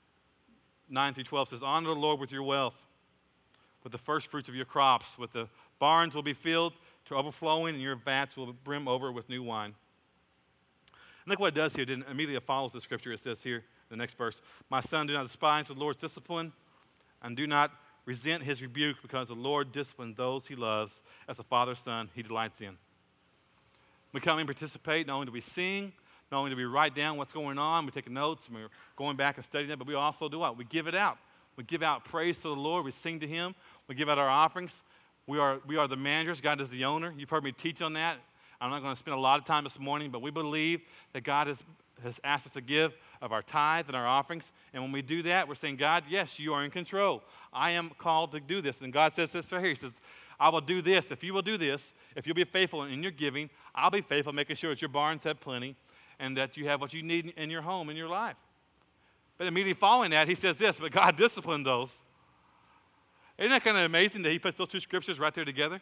9 through 12 says, honor the Lord with your wealth, with the first fruits of your crops, with the barns will be filled to overflowing, and your vats will brim over with new wine. And look what it does here. It immediately follows the scripture. It says here, the next verse, my son, do not despise the Lord's discipline, and do not resent his rebuke, because the Lord disciplines those he loves, as a father's son he delights in. We come and participate. Not only do we sing, not only do we write down what's going on, we take notes, and we're going back and studying that, but we also do what? We give it out. We give out praise to the Lord. We sing to him. We give out our offerings. We are the managers. God is the owner. You've heard me teach on that. I'm not going to spend a lot of time this morning, but we believe that God has asked us to give of our tithe and our offerings. And when we do that, we're saying, God, yes, you are in control. I am called to do this. And God says this right here. He says, I will do this. If you will do this, if you'll be faithful in your giving, I'll be faithful making sure that your barns have plenty and that you have what you need in your home, in your life. But immediately following that, he says this, but God disciplined those. Isn't that kind of amazing that he puts those two scriptures right there together?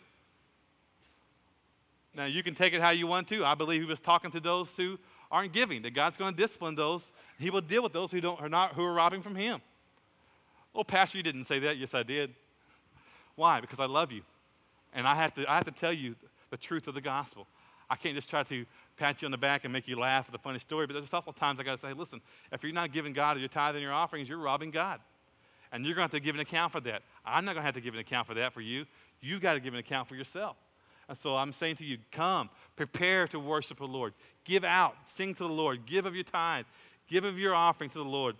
Now, you can take it how you want to. I believe he was talking to those who aren't giving, that God's going to discipline those. He will deal with those who are robbing from him. Oh, Pastor, you didn't say that. Yes, I did. Why? Because I love you. And I have to tell you the truth of the gospel. I can't just try to pat you on the back and make you laugh at the funny story, but there's also times I got to say, listen, if you're not giving God your tithe and your offerings, you're robbing God. And you're going to have to give an account for that. I'm not going to have to give an account for that for you. You've got to give an account for yourself. And so I'm saying to you, come, prepare to worship the Lord. Give out, sing to the Lord, give of your tithe, give of your offering to the Lord.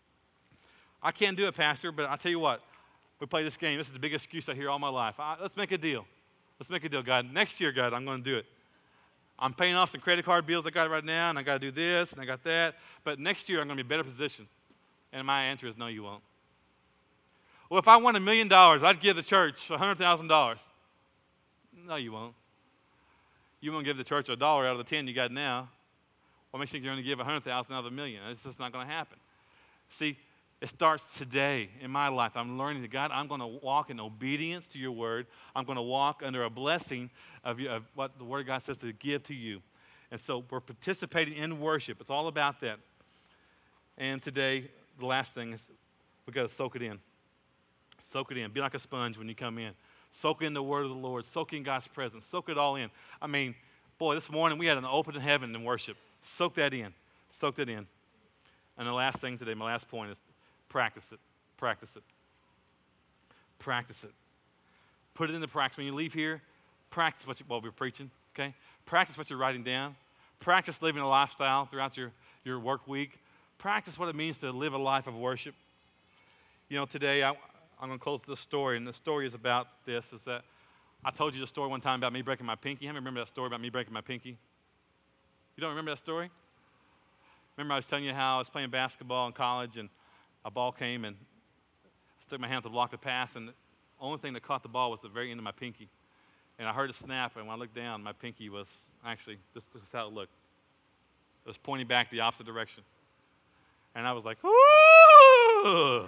I can't do it, Pastor, but I'll tell you what, we play this game. This is the biggest excuse I hear all my life. Let's make a deal. Let's make a deal, God. Next year, God, I'm going to do it. I'm paying off some credit card bills I got right now, and I got to do this, and I got that. But next year, I'm going to be in a better position. And my answer is, no, you won't. Well, if I won $1 million, I'd give the church $100,000. No, you won't. You won't give the church $1 out of the 10 you got now. What makes you think you're going to give 100,000 out of $1 million? It's just not going to happen. See, it starts today in my life. I'm learning that, God, I'm going to walk in obedience to your word. I'm going to walk under a blessing of what the word of God says to give to you. And so we're participating in worship. It's all about that. And today, the last thing is we've got to soak it in. Soak it in. Be like a sponge when you come in. Soak in the word of the Lord. Soak in God's presence. Soak it all in. I mean, boy, this morning we had an open heaven in worship. Soak that in. Soak that in. And the last thing today, my last point is practice it. Practice it. Practice it. Put it into practice. When you leave here, practice what we're preaching, okay? Practice what you're writing down. Practice living a lifestyle throughout your work week. Practice what it means to live a life of worship. You know, today I'm going to close with this story, and the story is about this, is that I told you the story one time about me breaking my pinky. How many remember that story about me breaking my pinky? You don't remember that story? Remember I was telling you how I was playing basketball in college, and a ball came, and I stuck my hand to block the pass, and the only thing that caught the ball was the very end of my pinky. And I heard it snap, and when I looked down, my pinky was actually, this is how it looked. It was pointing back the opposite direction. And I was like, ooh!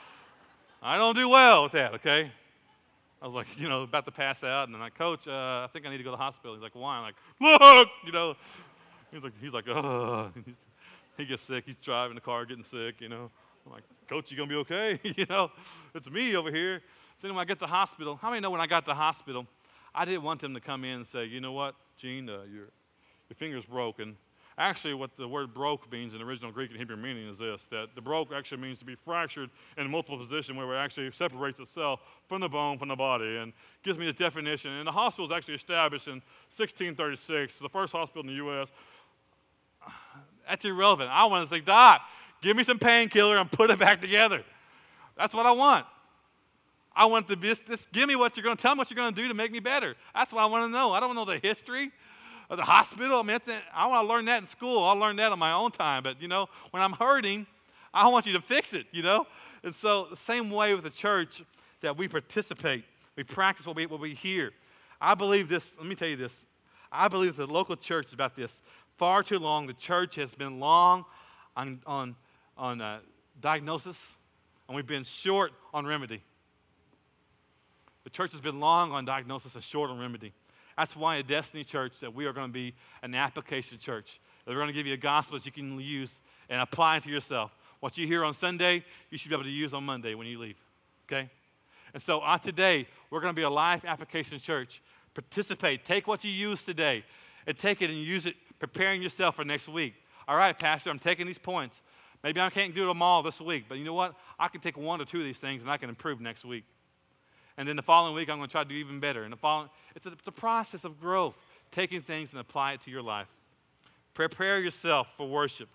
I don't do well with that, okay? I was like, about to pass out, and I'm like, Coach, I think I need to go to the hospital. He's like, why? I'm like, look, He's like, oh. He gets sick. He's driving the car, getting sick, I'm like, Coach, you going to be okay? It's me over here. So when I get to the hospital, how many know when I got to the hospital, I didn't want them to come in and say, you know what, Gene, your finger's broken, Actually, what the word broke means in the original Greek and Hebrew meaning is this, that the broke actually means to be fractured in multiple positions where it actually separates itself from the bone, from the body, and gives me this definition. And the hospital was actually established in 1636, the first hospital in the U.S. That's irrelevant. I want to say, Doc, give me some painkiller and put it back together. That's what I want. I want to be, just give me what you're going to tell me what you're going to do to make me better. That's what I want to know. I don't know the history of the hospital. I mean, I want to learn that in school. I'll learn that on my own time. But, when I'm hurting, I want you to fix it, And so the same way with the church that we participate, we practice what we hear. I believe this, let me tell you this. I believe the local church is about this. Far too long, the church has been long on diagnosis, and we've been short on remedy. The church has been long on diagnosis and short on remedy. That's why at Destiny Church that we are going to be an application church. That we're going to give you a gospel that you can use and apply it to yourself. What you hear on Sunday, you should be able to use on Monday when you leave, okay? And so today, we're going to be a life application church. Participate. Take what you use today and take it and use it preparing yourself for next week. All right, Pastor, I'm taking these points. Maybe I can't do them all this week, but you know what? I can take 1 or 2 of these things and I can improve next week. And then the following week, I'm going to try to do even better. And it's a process of growth, taking things and apply it to your life. Prepare yourself for worship.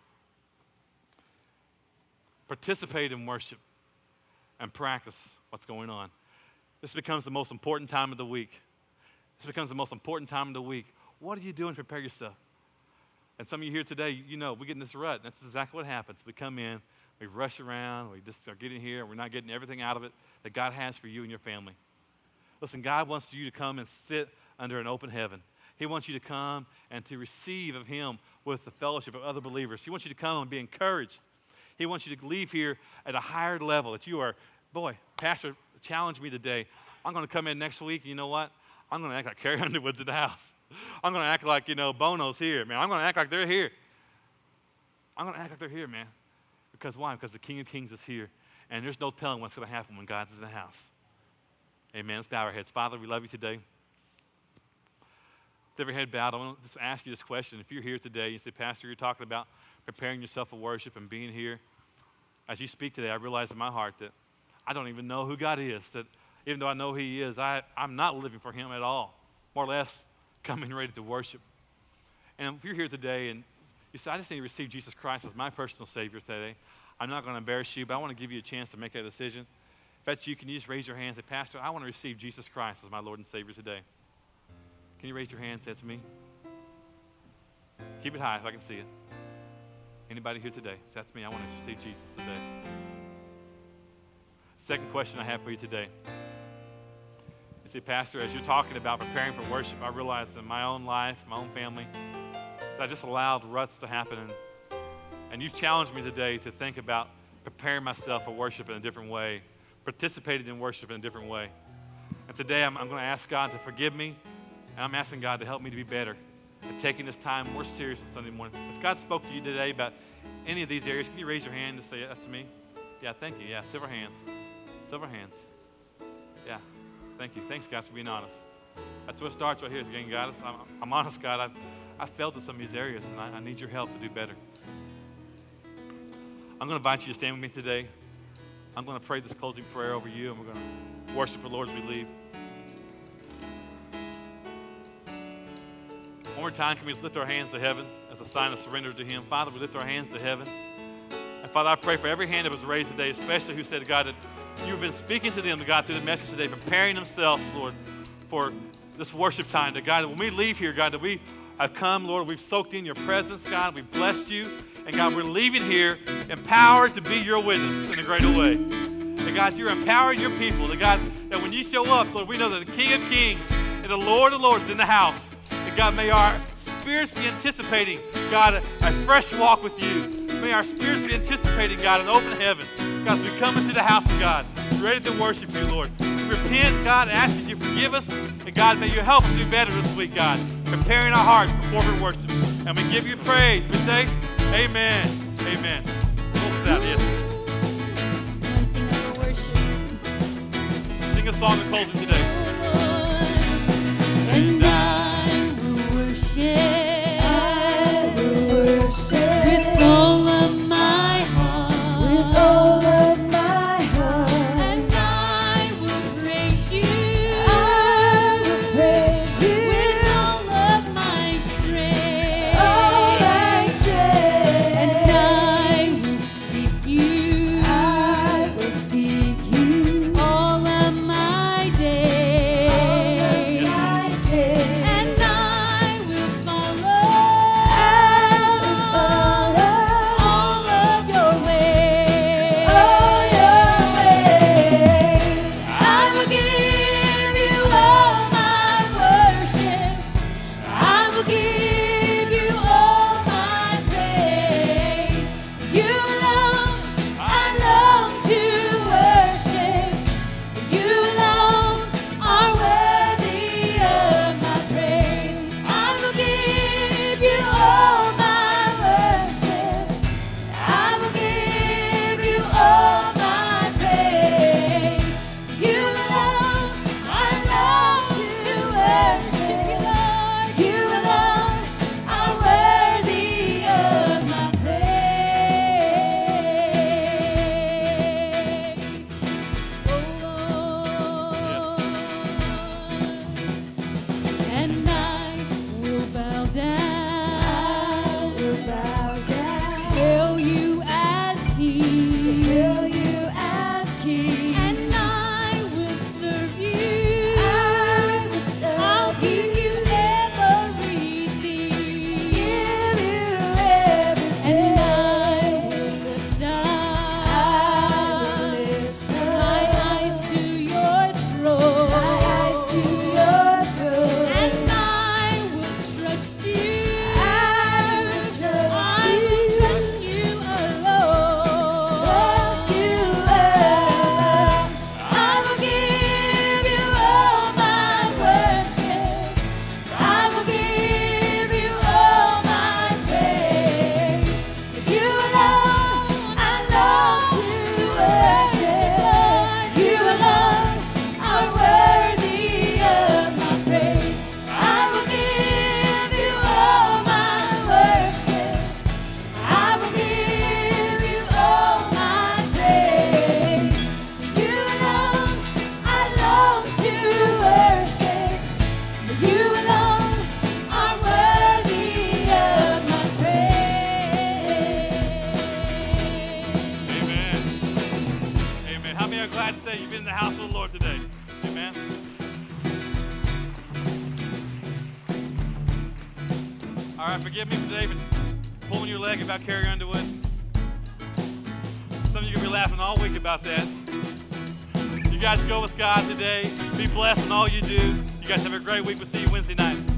Participate in worship and practice what's going on. This becomes the most important time of the week. This becomes the most important time of the week. What are you doing to prepare yourself? And some of you here today, we get in this rut. That's exactly what happens. We come in, we rush around, we just are getting here, and we're not getting everything out of it that God has for you and your family. Listen, God wants you to come and sit under an open heaven. He wants you to come and to receive of Him with the fellowship of other believers. He wants you to come and be encouraged. He wants you to leave here at a higher level that you are, Pastor challenged me today. I'm going to come in next week, and you know what? I'm going to act like Carrie Underwood's at the house. I'm going to act like, Bono's here, man. I'm going to act like they're here. I'm going to act like they're here, man. Because why? Because the King of Kings is here. And there's no telling what's going to happen when God's in the house. Amen. Let's bow our heads. Father, we love you today. With every head bowed, I want to just ask you this question. If you're here today, you say, Pastor, you're talking about preparing yourself for worship and being here. As you speak today, I realize in my heart that I don't even know who God is. That even though I know who He is, I'm not living for Him at all. More or less, coming ready to worship. And if you're here today and you say, I just need to receive Jesus Christ as my personal Savior today, I'm not going to embarrass you, but I want to give you a chance to make that decision. If that's you, can you just raise your hand and say, Pastor, I want to receive Jesus Christ as my Lord and Savior today. Can you raise your hand and say, that's me? Keep it high so I can see it. Anybody here today? Say, that's me. I want to receive Jesus today. Second question I have for you today. You say, Pastor, as you're talking about preparing for worship, I realize in my own life, my own family, that I just allowed ruts to happen. And you've challenged me today to think about preparing myself for worship in a different way, participating in worship in a different way. And today I'm going to ask God to forgive me, and I'm asking God to help me to be better at taking this time more serious on Sunday morning. If God spoke to you today about any of these areas, can you raise your hand and say, that's me? Yeah, thank you. Yeah, several hands. Several hands. Yeah, thank you. Thanks, guys, for being honest. That's what starts right here. Is again, God, I'm honest, God. I've failed in some of these areas, and I need your help to do better. I'm going to invite you to stand with me today. I'm going to pray this closing prayer over you, and we're going to worship the Lord as we leave. One more time, can we lift our hands to heaven as a sign of surrender to Him? Father, we lift our hands to heaven. And Father, I pray for every hand that was raised today, especially who said, God, that you've been speaking to them, God, through the message today, preparing themselves, Lord, for this worship time. That God, that when we leave here, God, that we have come, Lord, we've soaked in your presence, God, we've blessed you. And God, we're leaving here empowered to be your witness in a greater way. And God, you're empowering your people. That God, that when you show up, Lord, we know that the King of Kings and the Lord of Lords is in the house. And God, may our spirits be anticipating, God, a fresh walk with you. May our spirits be anticipating, God, an open heaven. God, as we come into the house of God, ready to worship you, Lord. We repent, God, and ask that you forgive us. And God, may you help us do better this week, God, preparing our hearts for corporate worship. And we give you praise. We say, amen. Amen. Close this out, yes. Sing a song in closing today. And I will worship. All right, forgive me today for pulling your leg about Carrie Underwood. Some of you are going to be laughing all week about that. You guys go with God today. Be blessed in all you do. You guys have a great week. We'll see you Wednesday night.